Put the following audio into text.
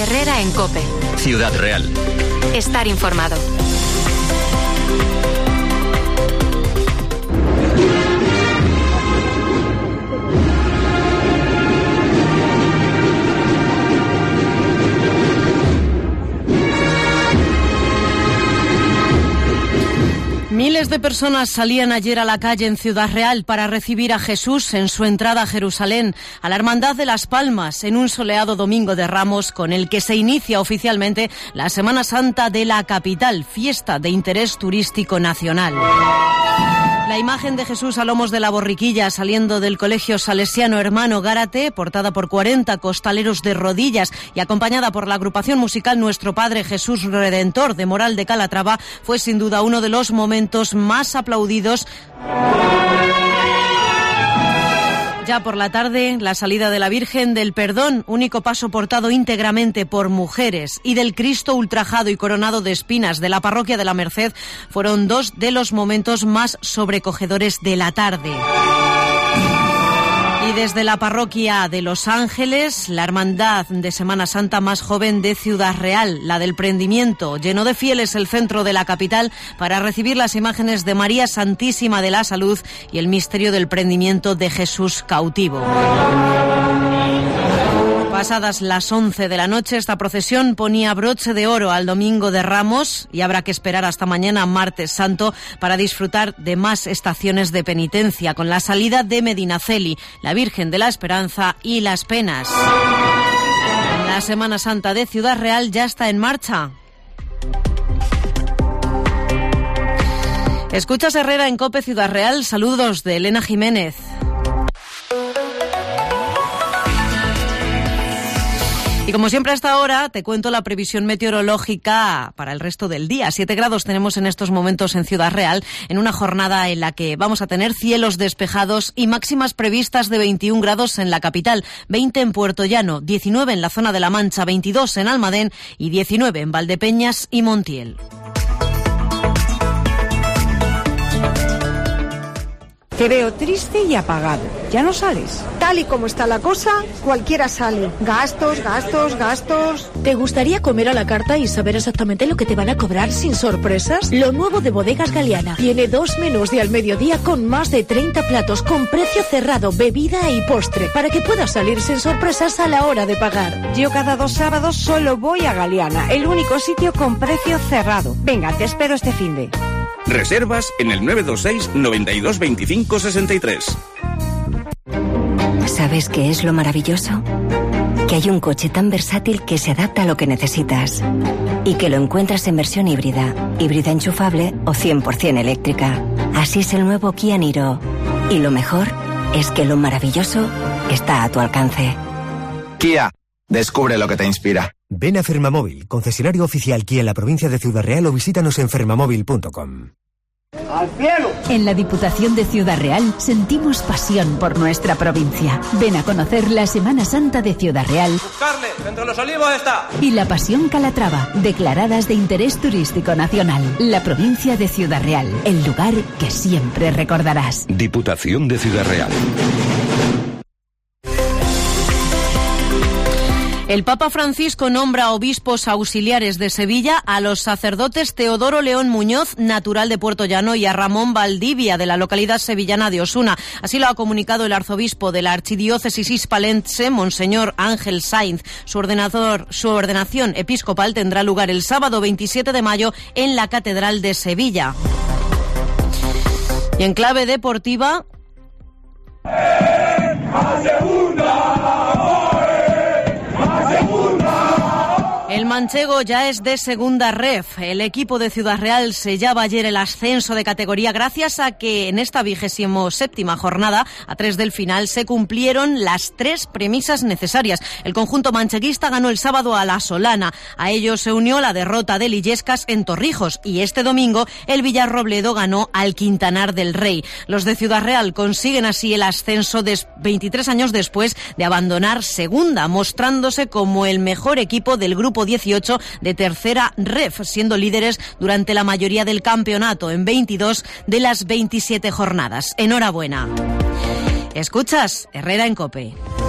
Herrera en COPE. Ciudad Real. Estar informado. Miles de personas salían ayer a la calle en Ciudad Real para recibir a Jesús en su entrada a Jerusalén, a la Hermandad de las Palmas, en un soleado Domingo de Ramos, con el que se inicia oficialmente la Semana Santa de la capital, fiesta de interés turístico nacional. La imagen de Jesús a lomos de la borriquilla saliendo del Colegio Salesiano Hermano Gárate, portada por 40 costaleros de rodillas y acompañada por la agrupación musical Nuestro Padre Jesús Redentor de Moral de Calatrava, fue sin duda uno de los momentos más aplaudidos. Ya por la tarde, la salida de la Virgen del Perdón, único paso portado íntegramente por mujeres, y del Cristo ultrajado y coronado de espinas de la Parroquia de la Merced, fueron dos de los momentos más sobrecogedores de la tarde. Y desde la Parroquia de Los Ángeles, la hermandad de Semana Santa más joven de Ciudad Real, la del Prendimiento, llenó de fieles el centro de la capital para recibir las imágenes de María Santísima de la Salud y el misterio del prendimiento de Jesús cautivo. Pasadas las 11 de la noche, esta procesión ponía broche de oro al Domingo de Ramos y habrá que esperar hasta mañana, Martes Santo, para disfrutar de más estaciones de penitencia, con la salida de Medinaceli, la Virgen de la Esperanza y las Penas. La Semana Santa de Ciudad Real ya está en marcha. Escuchas Herrera en COPE Ciudad Real. Saludos de Elena Jiménez. Y como siempre a esta hora te cuento la previsión meteorológica para el resto del día. 7 grados tenemos en estos momentos en Ciudad Real, en una jornada en la que vamos a tener cielos despejados y máximas previstas de 21 grados en la capital, 20 en Puerto Llano, 19 en la zona de La Mancha, 22 en Almadén y 19 en Valdepeñas y Montiel. Te veo triste y apagado. ¿Ya no sales? Tal y como está la cosa, cualquiera sale. Gastos, gastos, gastos. ¿Te gustaría comer a la carta y saber exactamente lo que te van a cobrar sin sorpresas? Lo nuevo de Bodegas Galeana. Tiene 2 menús de al mediodía con más de 30 platos con precio cerrado, bebida y postre, para que puedas salir sin sorpresas a la hora de pagar. Yo cada 2 sábados solo voy a Galeana, el único sitio con precio cerrado. Venga, te espero este finde. Reservas en el 926 92 25 63. ¿Sabes qué es lo maravilloso? Que hay un coche tan versátil que se adapta a lo que necesitas y que lo encuentras en versión híbrida enchufable o 100% eléctrica. Así es el nuevo Kia Niro. Y lo mejor es que lo maravilloso está a tu alcance. Kia, descubre lo que te inspira. Ven a Fermamóvil, concesionario oficial Kia en la provincia de Ciudad Real, o visítanos en fermamóvil.com. ¡Al cielo! En la Diputación de Ciudad Real sentimos pasión por nuestra provincia. Ven a conocer la Semana Santa de Ciudad Real. ¡Buscarle! ¡Entre los olivos está! Y la Pasión Calatrava, declaradas de interés turístico nacional. La provincia de Ciudad Real, el lugar que siempre recordarás. Diputación de Ciudad Real. El Papa Francisco nombra obispos auxiliares de Sevilla a los sacerdotes Teodoro León Muñoz, natural de Puerto Llano, y a Ramón Valdivia, de la localidad sevillana de Osuna. Así lo ha comunicado el arzobispo de la archidiócesis hispalense, Monseñor Ángel Sainz. Su ordenación episcopal tendrá lugar el sábado 27 de mayo en la Catedral de Sevilla. Y en clave deportiva... El manchego ya es de segunda ref. El equipo de Ciudad Real sellaba ayer el ascenso de categoría gracias a que en esta 27ª jornada, a 3 del final, se cumplieron las 3 premisas necesarias. El conjunto mancheguista ganó el sábado a la Solana. A ello se unió la derrota del Illescas en Torrijos, y este domingo el Villarrobledo ganó al Quintanar del Rey. Los de Ciudad Real consiguen así el ascenso 23 años después de abandonar segunda, mostrándose como el mejor equipo del grupo 18 de tercera ref, siendo líderes durante la mayoría del campeonato en 22 de las 27 jornadas. Enhorabuena. Escuchas Herrera en COPE.